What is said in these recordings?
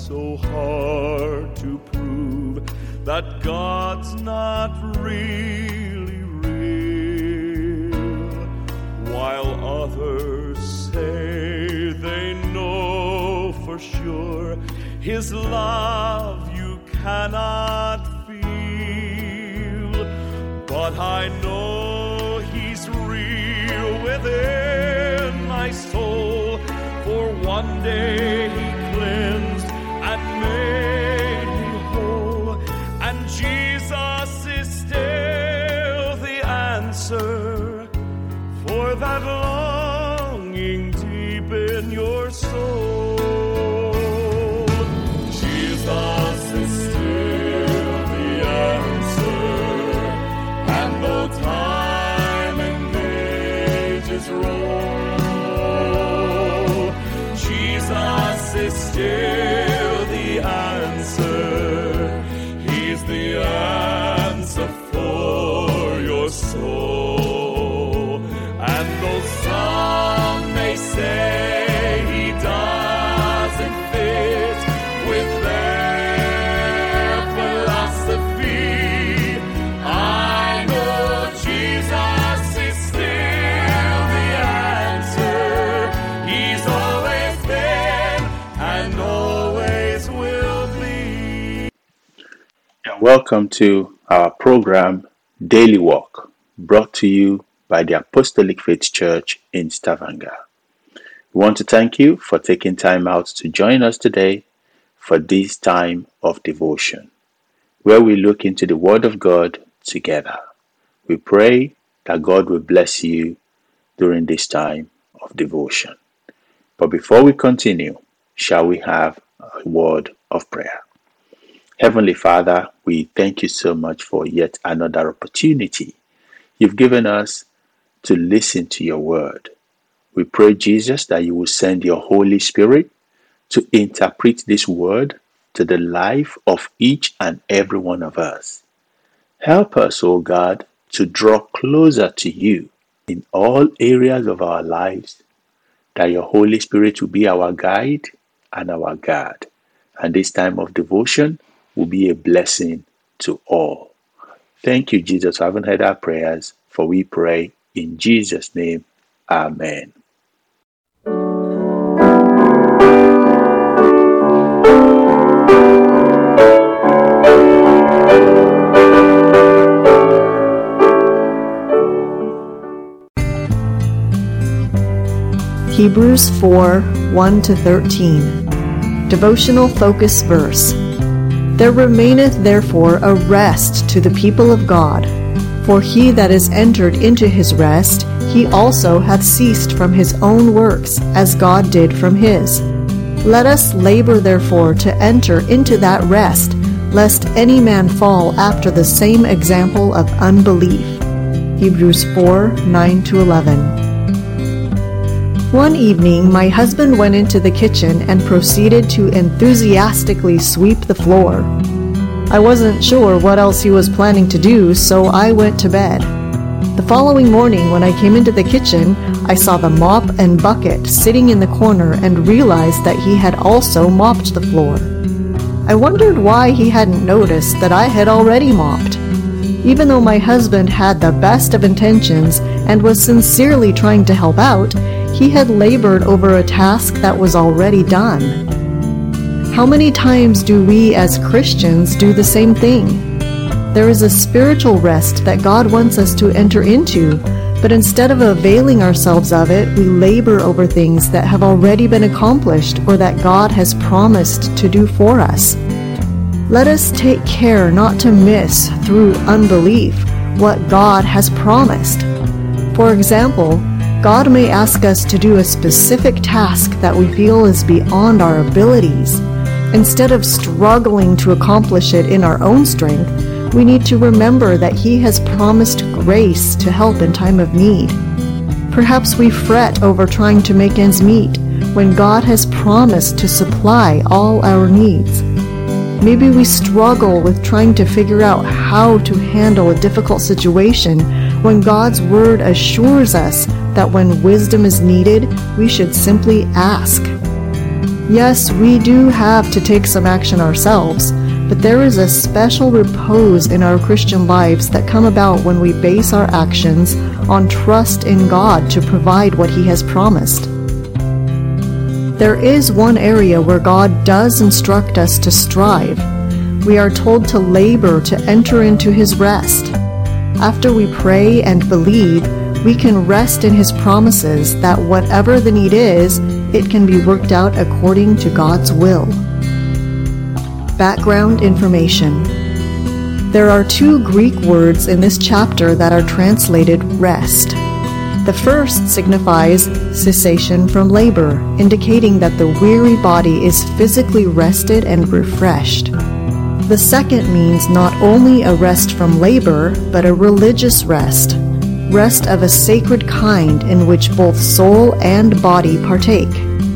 so hard to prove that God's not really real, while others say they know for sure His love you cannot feel. But I know He's real within my soul, for one day He cleansed and made me whole, and Jesus is still the answer for that longing deep in your soul. Jesus is still the answer, and though time and ages roll, Jesus is still the answer. He's the answer for your soul. And though some may say He doesn't fit with their philosophy, I know Jesus is still the answer. He's always been and always will be. And welcome to our program, Daily Walk, brought to you by the Apostolic Faith Church in Stavanger. We want to thank you for taking time out to join us today for this time of devotion, where we look into the Word of God together. We pray that God will bless you during this time of devotion. But before we continue, shall we have a word of prayer? Heavenly Father, we thank you so much for yet another opportunity you've given us to listen to your word. We pray, Jesus, that you will send your Holy Spirit to interpret this word to the life of each and every one of us. Help us, O God, to draw closer to you in all areas of our lives, that your Holy Spirit will be our guide and our guard. And this time of devotion will be a blessing to all. Thank you, Jesus, for having heard our prayers, for we pray in Jesus' name. Amen. Hebrews 4, 1-13. Devotional focus verse. There remaineth therefore a rest to the people of God. For he that is entered into his rest, he also hath ceased from his own works, as God did from his. Let us labor therefore to enter into that rest, lest any man fall after the same example of unbelief. Hebrews 4, 9-11. One evening, my husband went into the kitchen and proceeded to enthusiastically sweep the floor. I wasn't sure what else he was planning to do, so I went to bed. The following morning, when I came into the kitchen, I saw the mop and bucket sitting in the corner and realized that he had also mopped the floor. I wondered why he hadn't noticed that I had already mopped. Even though my husband had the best of intentions and was sincerely trying to help out, he had labored over a task that was already done. How many times do we as Christians do the same thing? There is a spiritual rest that God wants us to enter into, but instead of availing ourselves of it, we labor over things that have already been accomplished or that God has promised to do for us. Let us take care not to miss, through unbelief, what God has promised. For example, God may ask us to do a specific task that we feel is beyond our abilities. Instead of struggling to accomplish it in our own strength, we need to remember that He has promised grace to help in time of need. Perhaps we fret over trying to make ends meet when God has promised to supply all our needs. Maybe we struggle with trying to figure out how to handle a difficult situation when God's Word assures us that when wisdom is needed, we should simply ask. Yes, we do have to take some action ourselves, but there is a special repose in our Christian lives that come about when we base our actions on trust in God to provide what He has promised. There is one area where God does instruct us to strive. We are told to labor to enter into His rest. After we pray and believe, we can rest in His promises that whatever the need is, it can be worked out according to God's will. Background information. There are two Greek words in this chapter that are translated rest. The first signifies cessation from labor, indicating that the weary body is physically rested and refreshed. The second means not only a rest from labor, but a religious rest of a sacred kind in which both soul and body partake.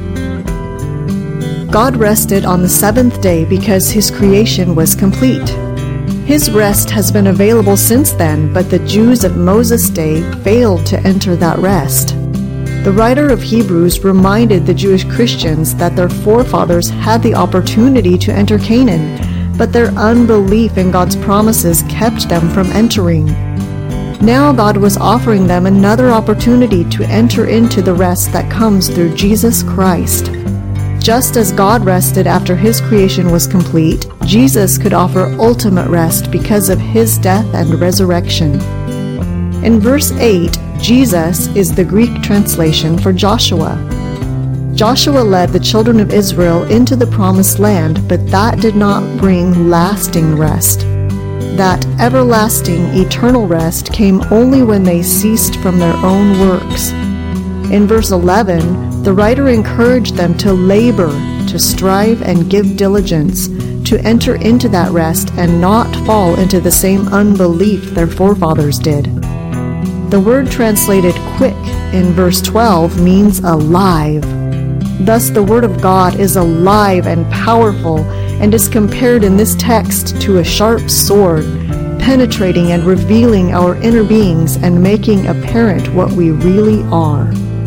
God rested on the seventh day because His creation was complete. His rest has been available since then, but the Jews of Moses' day failed to enter that rest. The writer of Hebrews reminded the Jewish Christians that their forefathers had the opportunity to enter Canaan, but their unbelief in God's promises kept them from entering. Now God was offering them another opportunity to enter into the rest that comes through Jesus Christ. Just as God rested after His creation was complete, Jesus could offer ultimate rest because of His death and resurrection. In verse 8, Jesus is the Greek translation for Joshua. Joshua led the children of Israel into the promised land, but that did not bring lasting rest. That everlasting, eternal rest came only when they ceased from their own works. In verse 11, the writer encouraged them to labor, to strive and give diligence, to enter into that rest and not fall into the same unbelief their forefathers did. The word translated quick in verse 12 means alive. Thus the Word of God is alive and powerful and is compared in this text to a sharp sword, penetrating and revealing our inner beings and making apparent what we really are.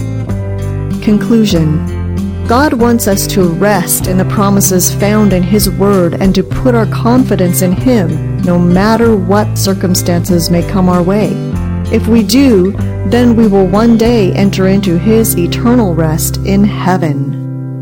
Conclusion. God wants us to rest in the promises found in His Word and to put our confidence in Him no matter what circumstances may come our way. If we do, then we will one day enter into His eternal rest in heaven.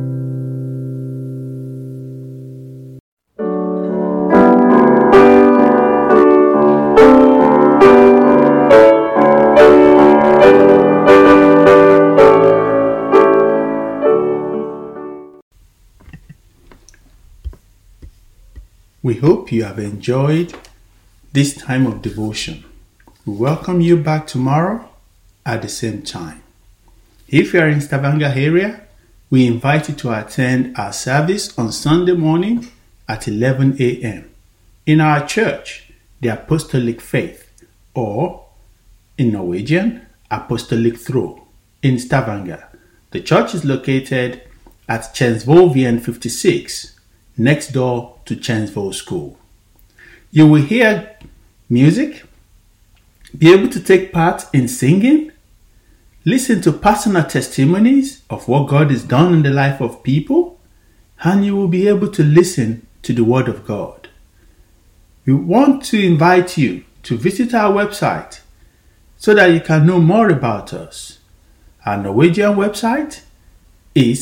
We hope you have enjoyed this time of devotion. We welcome you back tomorrow at the same time. If you are in Stavanger area, we invite you to attend our service on Sunday morning at 11 a.m. in our church, the Apostolic Faith, or in Norwegian, Apostolic Tro, in Stavanger. The church is located at Kjensvollveien 56, next door to Kjensvoll School. You will hear music, be able to take part in singing, listen to personal testimonies of what God has done in the life of people, and you will be able to listen to the Word of God. We want to invite you to visit our website so that you can know more about us. Our Norwegian website is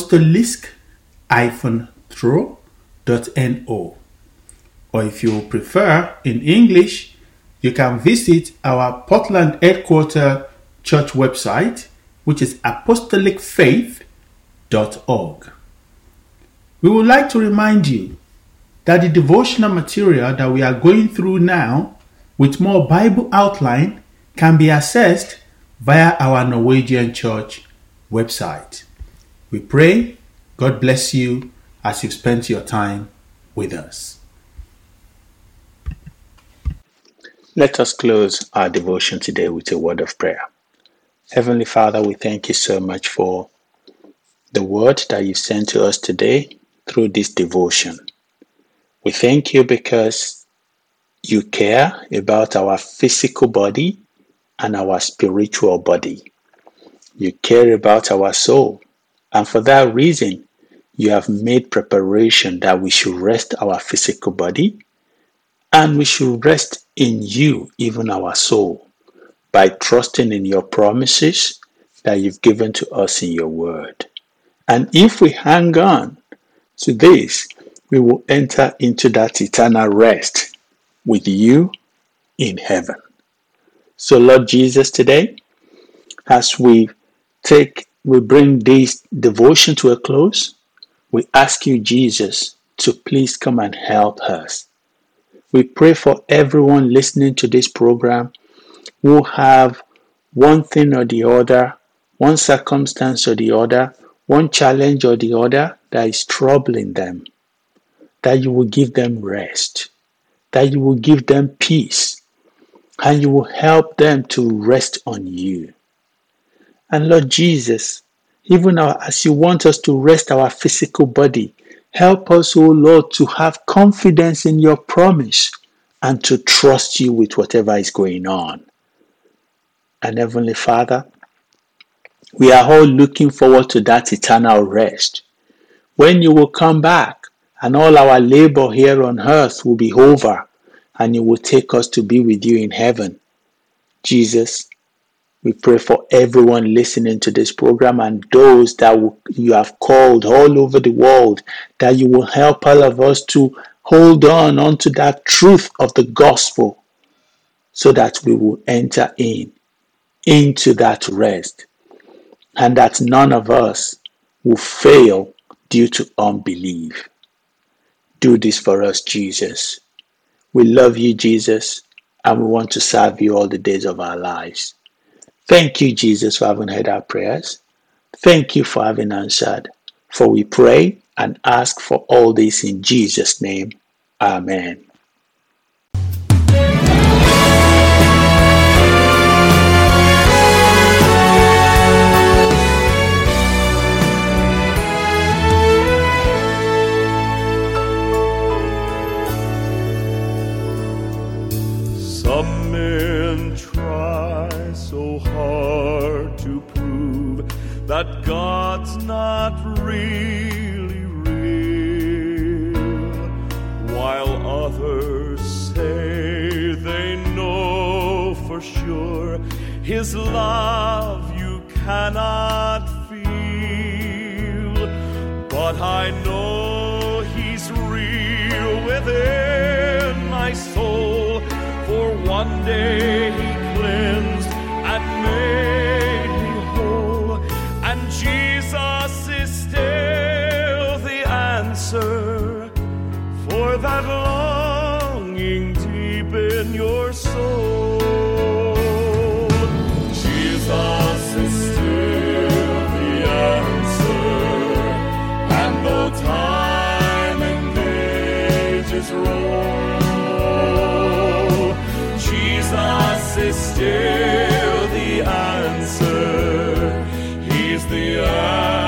apostolisk-tro.no. Or if you prefer in English, you can visit our Portland headquarter church website, which is apostolicfaith.org. We would like to remind you that the devotional material that we are going through now, with more Bible outline, can be accessed via our Norwegian church website. We pray God bless you as you've spent your time with us. Let us close our devotion today with a word of prayer. Heavenly Father, we thank you so much for the word that you sent to us today through this devotion. We thank you because you care about our physical body and our spiritual body. You care about our soul, and for that reason, you have made preparation that we should rest our physical body and we should rest in you, even our soul, by trusting in your promises that you've given to us in your word. And if we hang on to this, we will enter into that eternal rest with you in heaven. So Lord Jesus, today, as we bring this devotion to a close, we ask you, Jesus, to please come and help us. We pray for everyone listening to this program who have one thing or the other, one circumstance or the other, one challenge or the other that is troubling them, that you will give them rest, that you will give them peace, and you will help them to rest on you. And Lord Jesus, even as you want us to rest our physical body, help us, O Lord, to have confidence in your promise and to trust you with whatever is going on. And Heavenly Father, we are all looking forward to that eternal rest, when you will come back and all our labor here on earth will be over and you will take us to be with you in heaven. Jesus, we pray for everyone listening to this program and those that you have called all over the world, that you will help all of us to hold on to that truth of the gospel so that we will enter into that rest and that none of us will fail due to unbelief. Do this for us, Jesus. We love you, Jesus, and we want to serve you all the days of our lives. Thank you, Jesus, for having heard our prayers. Thank you for having answered. For we pray and ask for all this in Jesus' name. Amen. Some men try so hard to prove that God's not really real, while others say they know for sure His love you cannot feel. But I know He's real within my soul, for one day He cleansed and made me whole, and Jesus is still the answer for that longing deep in your soul. Jesus is still the answer, and though time and ages roll, Jesus is still the answer. He's the answer.